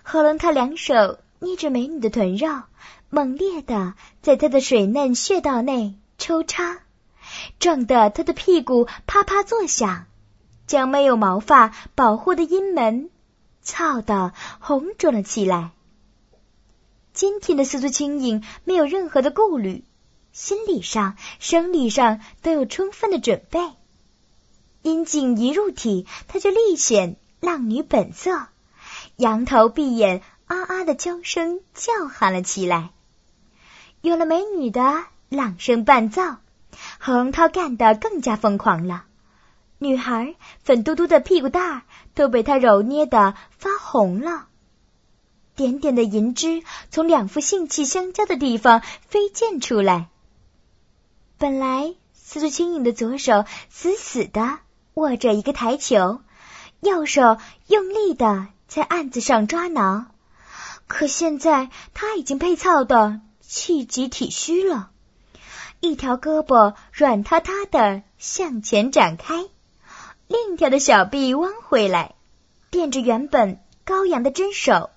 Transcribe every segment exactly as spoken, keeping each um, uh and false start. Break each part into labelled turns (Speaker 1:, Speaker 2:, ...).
Speaker 1: 喉咙他两手捏着美女的臀肉，猛烈地在她的水嫩穴道内抽插，撞得她的屁股啪啪作响，将没有毛发保护的阴门操得红肿了起来。今天的司徒青颖没有任何的顾虑，心理上、生理上都有充分的准备。阴茎一入体，她就立显浪女本色，仰头闭眼，啊啊的娇声叫喊了起来。有了美女的朗声伴奏，何荣涛干得更加疯狂了。女孩粉嘟嘟的屁股蛋儿都被他揉捏得发红了，点点的银汁从两副性器相交的地方飞溅出来。本来司徒青颖的左手死死地握着一个台球，右手用力地在案子上抓挠，可现在他已经被操得气急体虚了，一条胳膊软塌塌地向前展开，另一条的小臂弯回来，垫着原本高扬的真手。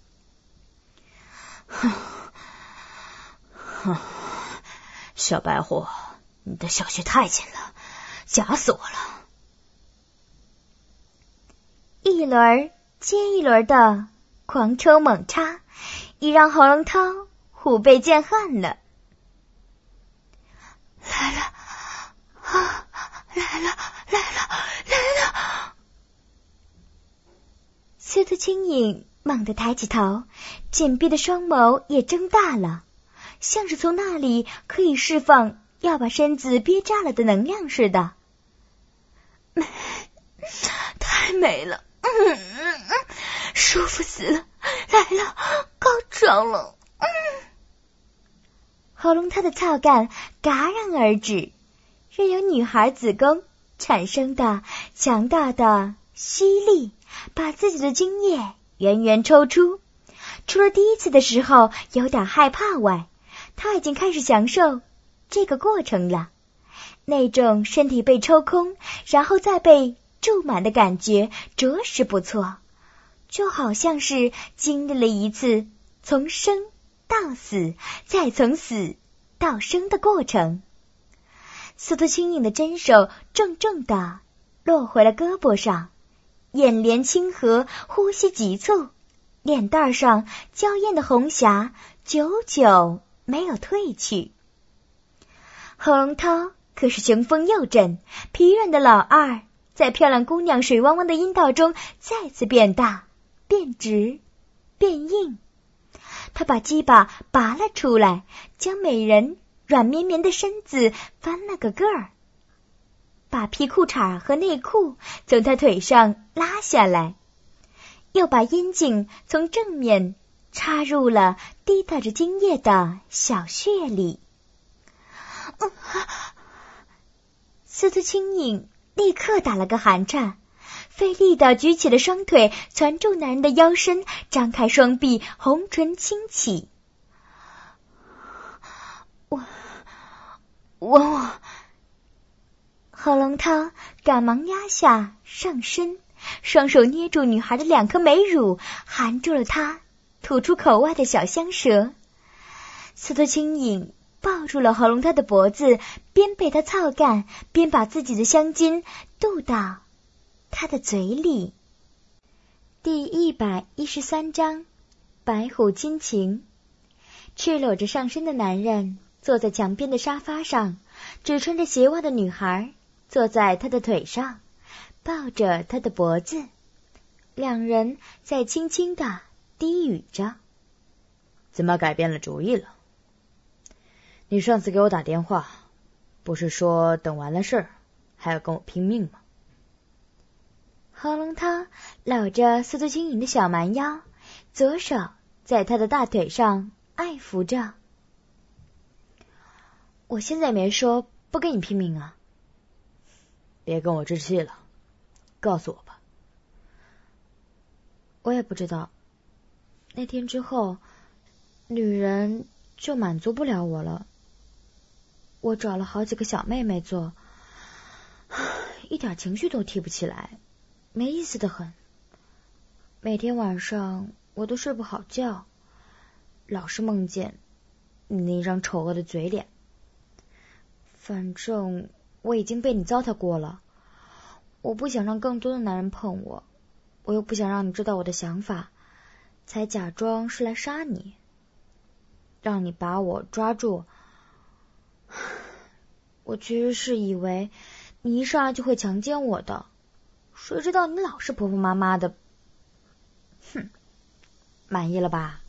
Speaker 2: 小白虎，你的小穴太紧了，夹死我了。
Speaker 1: 一轮接一轮的狂抽猛插，已让喉咙涛虎背见汗了。
Speaker 3: 来了啊，来了来了来了！
Speaker 1: 司徒青颖猛地抬起头，紧闭的双眸也睁大了，像是从那里可以释放要把身子憋炸了的能量似的。
Speaker 3: 美，太美了，嗯嗯嗯，舒服死了，来了，高潮了，嗯。
Speaker 1: 喉咙他的操干戛然而止，任由女孩子宫产生的强大的吸力把自己的精液源源抽出。除了第一次的时候有点害怕外，他已经开始享受这个过程了。那种身体被抽空然后再被注满的感觉着实不错，就好像是经历了一次从生到死再从死到生的过程。司徒青颖的真手重重地落回了胳膊上，眼帘清和，呼吸急促，脸蛋上娇艳的红霞久久没有褪去。喉咙涛可是雄风又振，疲软的老二在漂亮姑娘水汪汪的阴道中再次变大变直变硬。他把鸡巴拔了出来，将美人软绵绵的身子翻了个个儿，把皮裤衩和内裤从他腿上拉下来，又把阴茎从正面插入了滴答着精液的小穴里。嗯，司徒青颖立刻打了个寒颤，费力地举起了双腿，攒住男人的腰身，张开双臂，红唇轻启。我我我喉咙涛赶忙压下上身，双手捏住女孩的两颗美乳，含住了她吐出口外的小香舌。司徒青颖抱住了喉咙涛的脖子，边被他操干，边把自己的香巾渡到他的嘴里。第一百一十三章白虎亲情。赤裸着上身的男人坐在墙边的沙发上，只穿着鞋袜的女孩坐在他的腿上，抱着他的脖子，两人在轻轻地低语着。
Speaker 2: 怎么改变了主意了？你上次给我打电话，不是说等完了事儿还要跟我拼命吗？
Speaker 1: 喉咙涛搂着司徒青颖的小蛮腰，左手在他的大腿上爱抚着。我现在没说不跟你拼命啊。
Speaker 2: 别跟我置气了，告诉我吧。
Speaker 1: 我也不知道，那天之后女人就满足不了我了，我找了好几个小妹妹做，一点情绪都提不起来，没意思的很。每天晚上
Speaker 2: 我都睡不好觉，老是梦见你那张丑恶的嘴脸。反正我已经被你糟蹋过了，我不想让更多的男人碰我，我又不想让你知道我的想法，才假装是来杀你，让你把我抓住。我其实是以为你一上来就会强奸我的，谁知道你老是婆婆妈妈的。哼，满意了吧？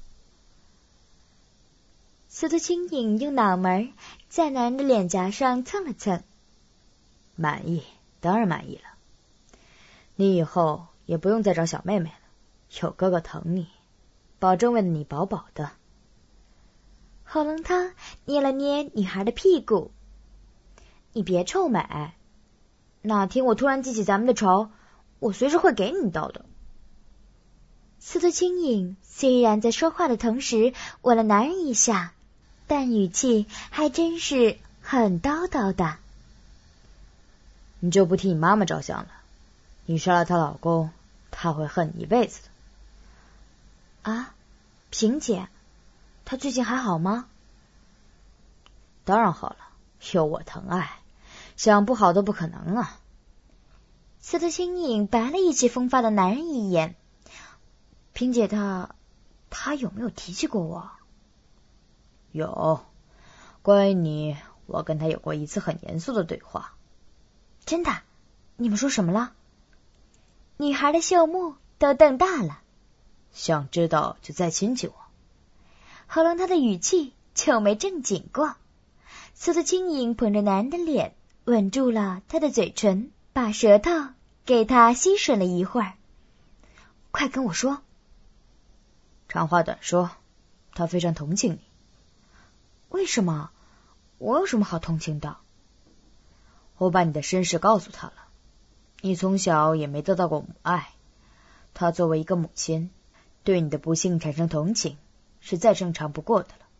Speaker 1: 司徒青影用脑门在男人的脸颊上蹭了蹭。
Speaker 2: 满意，当然满意了。你以后也不用再找小妹妹了，有哥哥疼你，保证为了你饱饱的。
Speaker 1: 喉咙他捏了捏女孩的屁股。
Speaker 2: 你别臭美，哪天我突然记起咱们的仇，我随时会给你一刀的。
Speaker 1: 司徒青影虽然在说话的同时吻了男人一下，但语气还真是很叨叨的。
Speaker 2: 你就不替你妈妈着想了？你杀了她老公，她会恨你一辈子的。
Speaker 1: 啊，萍姐，她最近还好吗？
Speaker 2: 当然好了，有我疼爱，想不好都不可能啊。
Speaker 1: 司徒青影白了意气风发的男人一眼。萍姐她，她有没有提起过我？
Speaker 2: 有，关于你，我跟她有过一次很严肃的对话。
Speaker 1: 真的？你们说什么了？女孩的秀目都瞪大了。
Speaker 2: 想知道就再亲亲我。
Speaker 1: 喉咙她的语气就没正经过。司徒青影捧着男人的脸，吻住了他的嘴唇，把舌头给他吸吮了一会儿。快跟我说。
Speaker 2: 长话短说，他非常同情你。
Speaker 1: 为什么？我有什么好同情的？
Speaker 2: 我把你的身世告诉他了，你从小也没得到过母爱，他作为一个母亲，对你的不幸产生同情，是再正常不过的了。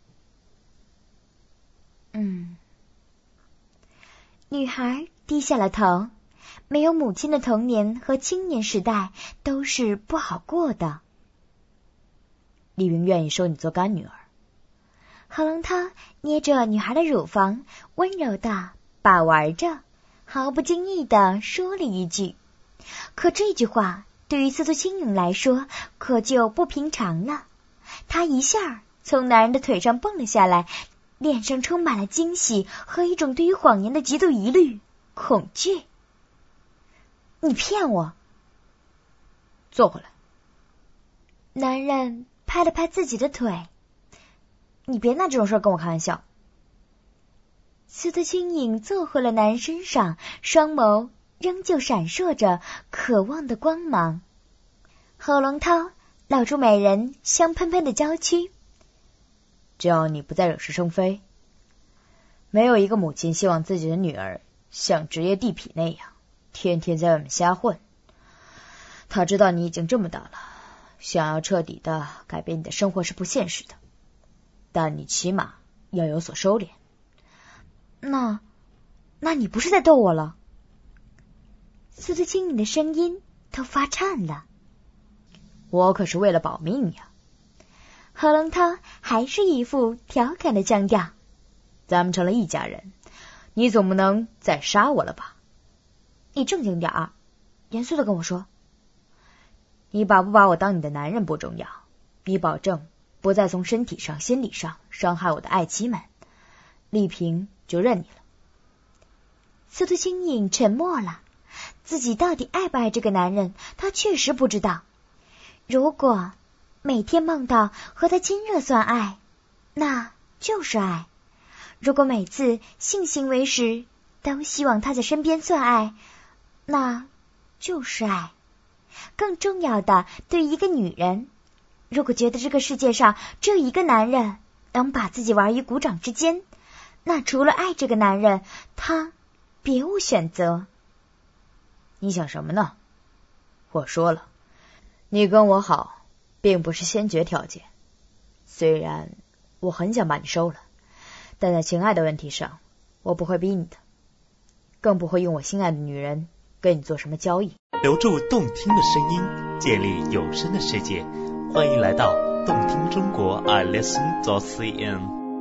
Speaker 1: 嗯。女孩低下了头，没有母亲的童年和青年时代都是不好过的。
Speaker 2: 丽云愿意收你做干女儿。
Speaker 1: 喉咙他捏着女孩的乳房，温柔的把玩着，毫不经意的说了一句。可这句话对于司徒青影来说可就不平常了。他一下从男人的腿上蹦了下来，脸上充满了惊喜和一种对于谎言的极度疑虑、恐惧。你骗我！
Speaker 2: 坐回来。
Speaker 1: 男人拍了拍自己的腿。你别拿这种事跟我开玩笑。司徒青影坐回了男人身上，双眸仍旧闪烁着渴望的光芒。喉咙涛露出美人香喷喷的娇躯。
Speaker 2: 只要你不再惹是生非，没有一个母亲希望自己的女儿像职业地痞那样天天在外面瞎混。他知道你已经这么大了，想要彻底的改变你的生活是不现实的，但你起码要有所收敛。
Speaker 1: 那那你不是在逗我了？司徒青影的声音都发颤了。
Speaker 2: 我可是为了保命呀。
Speaker 1: 何龙涛还是一副调侃的腔调。
Speaker 2: 咱们成了一家人，你总不能再杀我了吧？
Speaker 1: 你正经点儿，严肃的跟我说。
Speaker 2: 你把不把我当你的男人不重要，你保证不再从身体上、心理上伤害我的爱妻们，丽萍就认你了。
Speaker 1: 司徒青影沉默了，自己到底爱不爱这个男人，他确实不知道。如果每天梦到和他亲热算爱，那就是爱；如果每次性行为时都希望他在身边算爱，那就是爱。更重要的，对一个女人，如果觉得这个世界上只有一个男人能把自己玩于股掌之间，那除了爱这个男人，他别无选择。
Speaker 2: 你想什么呢？我说了，你跟我好并不是先决条件。虽然我很想把你收了，但在情爱的问题上，我不会逼你的，更不会用我心爱的女人跟你做什么交易。
Speaker 4: 留住动听的声音，建立有声的世界。 欢迎来到动听中国 I listen dot c n。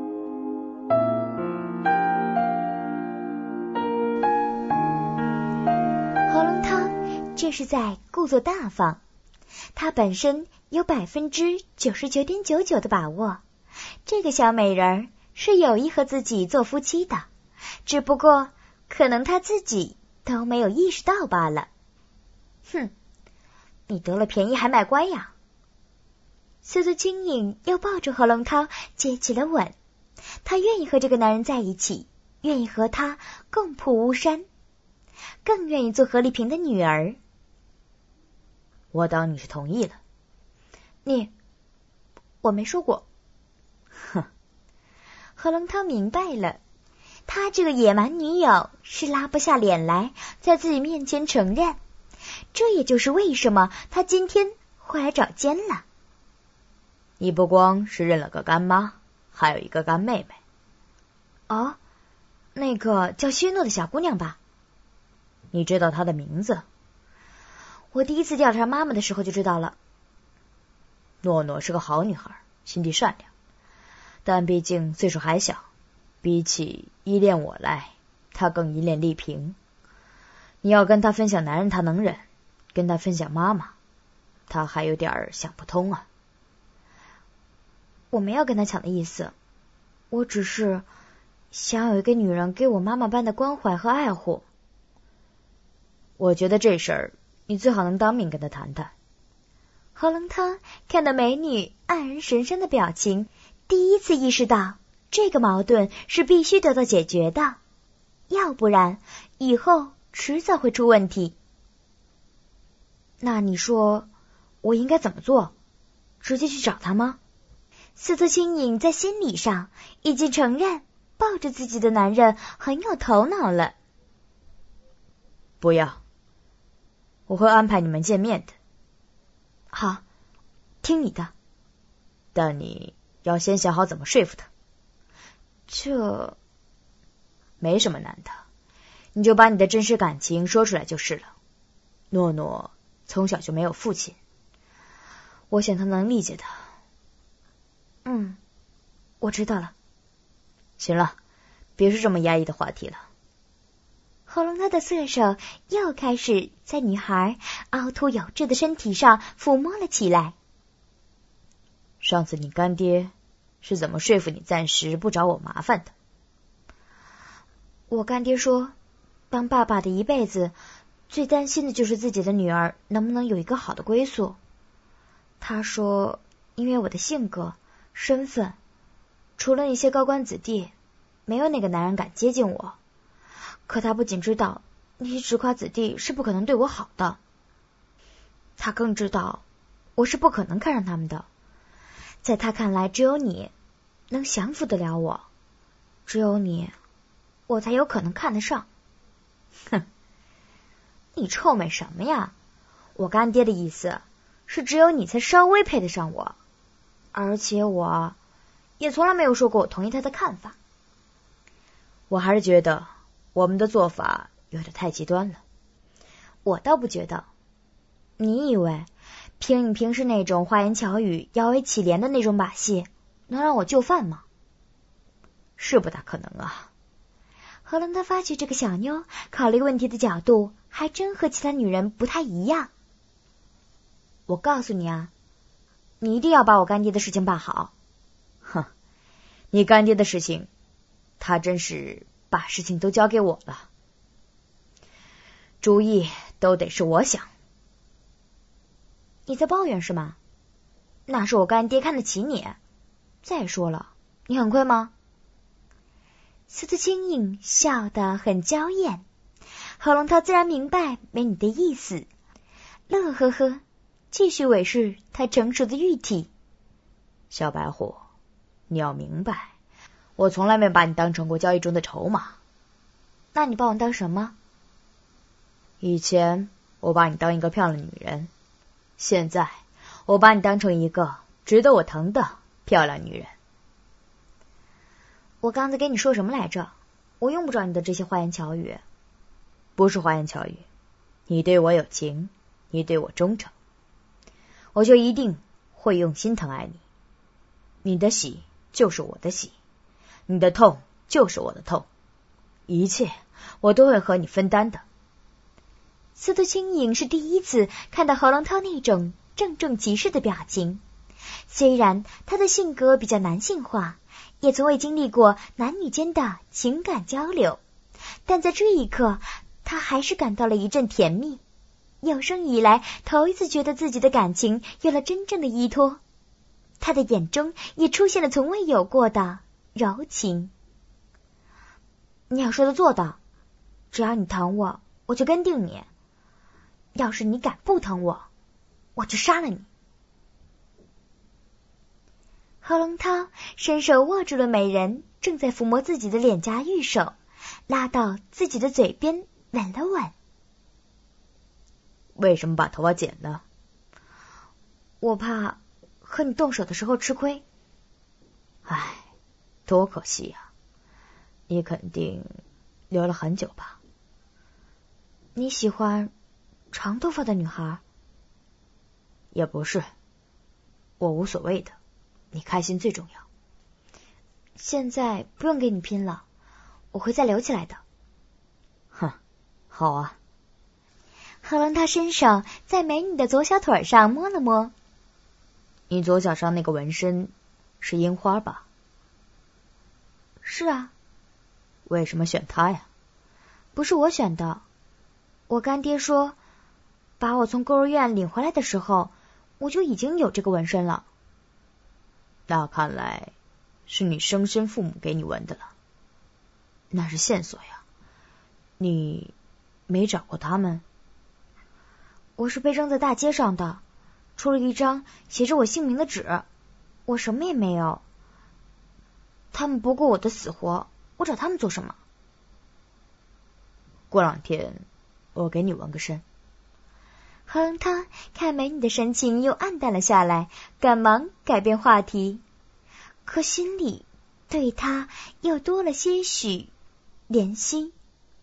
Speaker 1: 喉咙汤这是在故作大方，他本身有百分之九十九点九九的把握，这个小美人儿是有意和自己做夫妻的，只不过可能他自己都没有意识到罢了。哼，你得了便宜还卖乖呀！司徒青影又抱住何龙涛接起了吻，他愿意和这个男人在一起，愿意和他共赴巫山，更愿意做何丽萍的女儿。
Speaker 2: 我当你是同意了。
Speaker 1: 你，我没说过。
Speaker 2: 哼，
Speaker 1: 何龙涛明白了，他这个野蛮女友是拉不下脸来在自己面前承认，这也就是为什么他今天会来找奸了。
Speaker 2: 你不光是认了个干妈，还有一个干妹妹。
Speaker 1: 哦，那个叫薛诺的小姑娘吧？
Speaker 2: 你知道她的名字？
Speaker 1: 我第一次调查妈妈的时候就知道了。
Speaker 2: 诺诺是个好女孩，心地善良，但毕竟岁数还小，比起依恋我来，她更依恋丽萍。你要跟她分享男人，她能忍；跟她分享妈妈，她还有点想不通啊。
Speaker 1: 我没有跟她抢的意思，我只是想有一个女人给我妈妈般的关怀和爱护。
Speaker 2: 我觉得这事儿你最好能当面跟她谈谈。
Speaker 1: 何龙汤看到美女黯然神伤的表情，第一次意识到这个矛盾是必须得到解决的，要不然以后迟早会出问题。那你说我应该怎么做？直接去找他吗？司徒青影在心理上已经承认抱着自己的男人很有头脑了。
Speaker 2: 不要，我会安排你们见面的。
Speaker 1: 好，听你的。
Speaker 2: 但你要先想好怎么说服他。
Speaker 1: 这
Speaker 2: 没什么难的，你就把你的真实感情说出来就是了。诺诺从小就没有父亲，我想他能理解的。
Speaker 1: 嗯，我知道了。
Speaker 2: 行了，别是这么压抑的话题了。
Speaker 1: 喉咙他的色手又开始在女孩凹凸有致的身体上抚摸了起来。
Speaker 2: 上次你干爹是怎么说服你暂时不找我麻烦的？
Speaker 1: 我干爹说，当爸爸的一辈子最担心的就是自己的女儿能不能有一个好的归宿。他说，因为我的性格身份，除了那些高官子弟，没有哪个男人敢接近我。可他不仅知道那些直辖子弟是不可能对我好的，他更知道我是不可能看上他们的。在他看来，只有你能降服得了我，只有你，我才有可能看得上。
Speaker 2: 哼，
Speaker 1: 你臭美什么呀？我干爹的意思是，只有你才稍微配得上我。而且我也从来没有说过我同意他的看法。
Speaker 2: 我还是觉得我们的做法有点太极端了。
Speaker 1: 我倒不觉得。你以为凭你平时那种花言巧语、摇尾乞怜的那种把戏，能让我就范吗？
Speaker 2: 是不大可能啊。
Speaker 1: 何伦他发觉这个小妞考虑问题的角度还真和其他女人不太一样。我告诉你啊，你一定要把我干爹的事情办好。
Speaker 2: 哼，你干爹的事情，他真是把事情都交给我了，主意都得是我想。
Speaker 1: 你在抱怨是吗？那是我干爹看得起你。再说了，你很亏吗？司徒青影笑得很娇艳，何龙涛自然明白美女的意思，乐呵呵，继续维持他成熟的玉体。
Speaker 2: 小白虎，你要明白，我从来没把你当成过交易中的筹码。
Speaker 1: 那你把我当什么？
Speaker 2: 以前我把你当一个漂亮女人，现在我把你当成一个值得我疼的漂亮女人。
Speaker 1: 我刚才跟你说什么来着？我用不着你的这些花言巧语。
Speaker 2: 不是花言巧语，你对我有情，你对我忠诚，我就一定会用心疼爱你。你的喜就是我的喜，你的痛就是我的痛，一切我都会和你分担的。
Speaker 1: 司徒青颖是第一次看到何龙涛那种郑重其事的表情，虽然他的性格比较男性化，也从未经历过男女间的情感交流，但在这一刻，他还是感到了一阵甜蜜，有生以来头一次觉得自己的感情有了真正的依托。他的眼中也出现了从未有过的柔情。你要说的做到，只要你疼我，我就跟定你；要是你敢不疼我，我就杀了你。何龙涛伸手握住了美人正在抚摸自己的脸颊玉手，拉到自己的嘴边吻了吻。
Speaker 2: 为什么把头发剪了？
Speaker 1: 我怕和你动手的时候吃亏。
Speaker 2: 唉，多可惜呀！你肯定留了很久吧？
Speaker 1: 你喜欢长头发的女孩？
Speaker 2: 也不是，我无所谓的，你开心最重要。
Speaker 1: 现在不用跟你拼了，我会再留起来的。
Speaker 2: 哼，好啊。
Speaker 1: 何龙涛伸手在美女的左小腿上摸了摸。
Speaker 2: 你左脚上那个纹身是樱花吧？
Speaker 1: 是啊。
Speaker 2: 为什么选它呀？
Speaker 1: 不是我选的，我干爹说，把我从孤儿院领回来的时候，我就已经有这个纹身了。
Speaker 2: 那看来是你生身父母给你纹的了，那是线索呀。你没找过他们？
Speaker 1: 我是被扔在大街上的，出了一张写着我姓名的纸，我什么也没有。他们不顾我的死活，我找他们做什么？
Speaker 2: 过两天我给你纹个身。
Speaker 1: 何龙涛看美女的神情又暗淡了下来，赶忙改变话题，可心里对她又多了些许怜惜。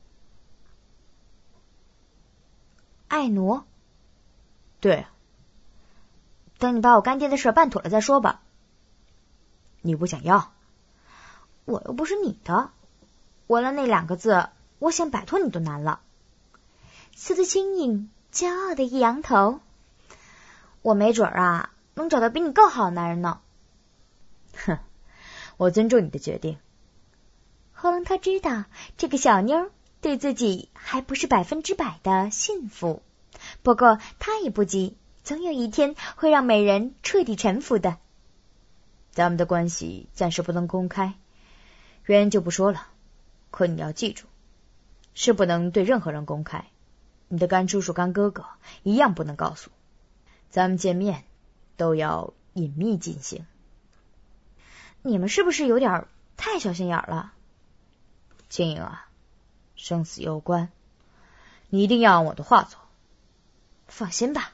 Speaker 1: 爱奴？
Speaker 2: 对。
Speaker 1: 等你把我干爹的事办妥了再说吧。
Speaker 2: 你不想要？
Speaker 1: 我又不是你的，纹了那两个字，我想摆脱你都难了。司徒青颖骄傲的一扬头，我没准啊能找到比你更好的男人呢。
Speaker 2: 哼，我尊重你的决定。
Speaker 1: 何龙涛知道这个小妞对自己还不是百分之百的信服，不过他也不急，总有一天会让美人彻底臣服的。
Speaker 2: 咱们的关系暂时不能公开，原因就不说了，可你要记住，是不能对任何人公开，你的干叔叔干哥哥一样不能告诉。咱们见面都要隐秘进行。
Speaker 1: 你们是不是有点太小心眼了？
Speaker 2: 青颖啊，生死攸关，你一定要按我的话做。
Speaker 1: 放心吧。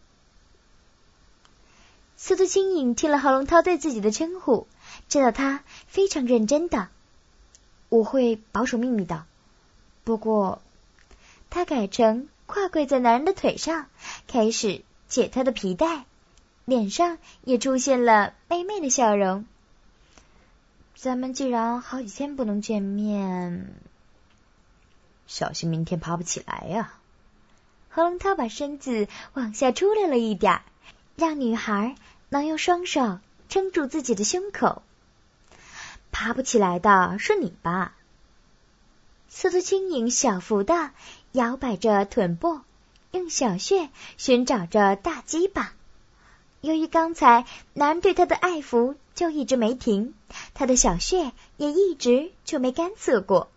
Speaker 1: 司徒青颖听了何龙涛对自己的称呼，知道他非常认真的。我会保守秘密的。不过他改成跨跪在男人的腿上，开始解他的皮带，脸上也出现了媚媚的笑容。咱们既然好几天不能见面，
Speaker 2: 小心明天爬不起来呀。
Speaker 1: 何龙涛把身子往下出溜了一点，让女孩能用双手撑住自己的胸口。爬不起来的是你吧？司徒青颖小幅的摇摆着臀部，用小穴寻找着大鸡巴。由于刚才男人对她的爱抚就一直没停，她的小穴也一直就没干涩过。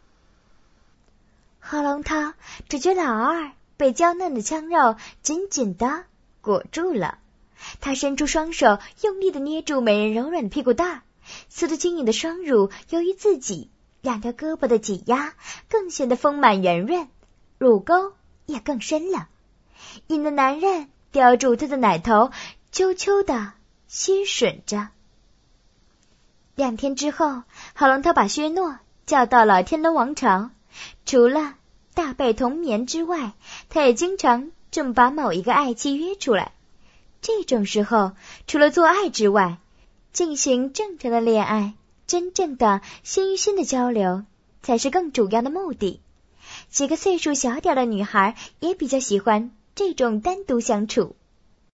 Speaker 1: 何龙涛只觉老二被娇嫩的腔肉紧紧的裹住了，他伸出双手用力的捏住美人柔软的屁股蛋儿。司徒青颖的双乳由于自己两条胳膊的挤压，更显得丰满圆润，乳沟也更深了，引得男人叼住她的奶头，悄悄的吸吮着。两天之后，何龙涛把薛诺叫到了天伦王朝，除了大被同眠之外，他也经常这么把某一个爱妻约出来。 这种时候，除了做爱之外，进行正常的恋爱，真正的心与心的交流，才是更主要的目的。几个岁数小点的女孩也比较喜欢这种单独相处。